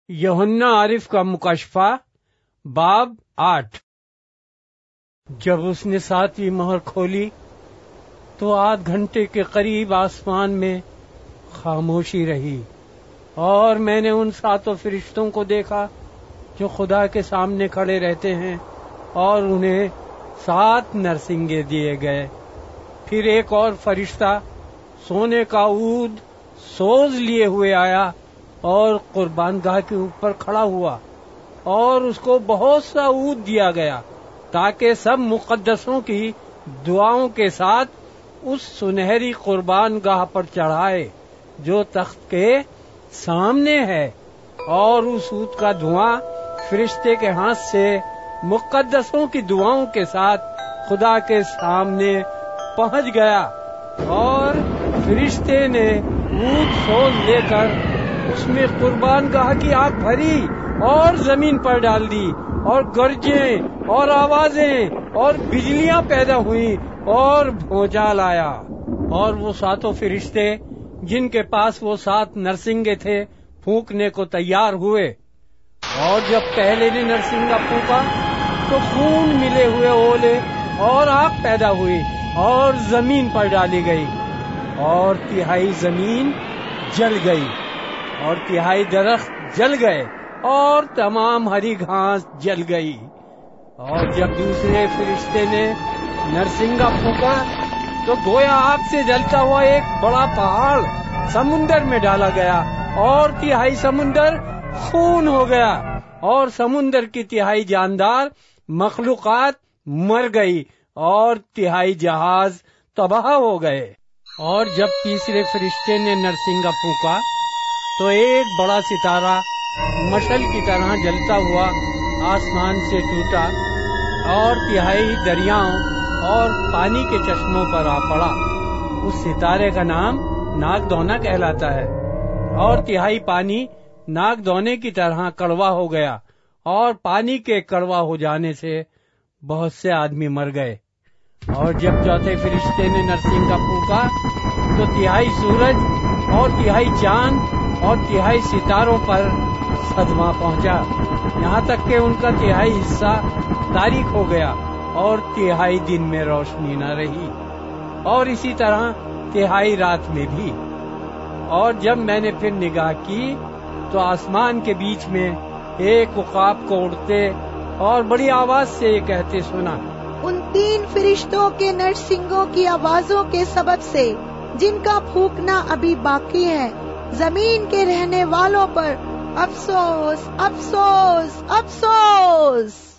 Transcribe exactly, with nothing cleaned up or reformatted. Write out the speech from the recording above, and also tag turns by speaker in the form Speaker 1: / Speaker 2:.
Speaker 1: यूहन्ना आरिफ का मुकशफा बाब आठ। जब उसने सातवीं मोहर खोली तो आध घंटे के करीब आसमान में खामोशी रही और मैंने उन सातों फरिश्तों को देखा जो खुदा के सामने खड़े रहते हैं और उन्हें सात नरसिंगे दिए गए। फिर एक और फरिश्ता सोने का ऊद सोज लिए हुए आया और कुर्बानगाह के ऊपर खड़ा हुआ और उसको बहुत सा ऊद दिया गया ताकि सब मुकद्दसों की दुआओं के साथ उस सुनहरी कुर्बानगाह पर चढ़ाए जो तख्त के सामने है। और उस ऊद का धुआं फरिश्ते के हाथ से मुकद्दसों की दुआओं के साथ खुदा के सामने पहुंच गया और फरिश्ते ने ऊद सोज लेकर उसमें कुर्बानगाह की आग भरी और जमीन पर डाल दी और गरजें और आवाजें और बिजलियां पैदा हुई और भूचाल आया। और वो सातों फरिश्ते जिनके पास वो सात नरसिंगे थे फूंकने को तैयार हुए। और जब पहले ने नरसिंगा फूंका तो खून मिले हुए ओले और आग पैदा हुई और जमीन पर डाली गई और तिहाई जमीन जल गई और तिहाई दरख्त जल गए और तमाम हरी घास जल गई। और जब दूसरे फरिश्ते ने नरसिंगा फूंका तो गोया आग से जलता हुआ एक बड़ा पहाड़ समुंदर में डाला गया और तिहाई समुंदर खून हो गया और समुंदर की तिहाई जानदार मखलूकात मर गई और तिहाई जहाज तबाह हो गए। और जब तीसरे फरिश्ते ने नरसिंगा फूंका तो एक बड़ा सितारा मशल की तरह जलता हुआ आसमान से टूटा और तिहाई दरियाओं और पानी के चश्मों पर आ पड़ा। उस सितारे का नाम नागदौना कहलाता है और तिहाई पानी नागदौने की तरह कड़वा हो गया और पानी के कड़वा हो जाने से बहुत से आदमी मर गए। और जब चौथे फरिश्ते ने नरसिंगा फूंका तो तिहाई सूरज और तिहाई चांद और तिहाई सितारों पर सदमा पहुंचा, यहाँ तक कि उनका तिहाई हिस्सा तारीक हो गया और तिहाई दिन में रोशनी न रही और इसी तरह तिहाई रात में भी। और जब मैंने फिर निगाह की तो आसमान के बीच में एक उकाब को उड़ते और बड़ी आवाज से ये कहते सुना,
Speaker 2: उन तीन फरिश्तों के नरसिंगों की आवाजों के सबब से जिनका फूंकना अभी बाकी है, जमीन के रहने वालों पर अफसोस अफसोस अफसोस।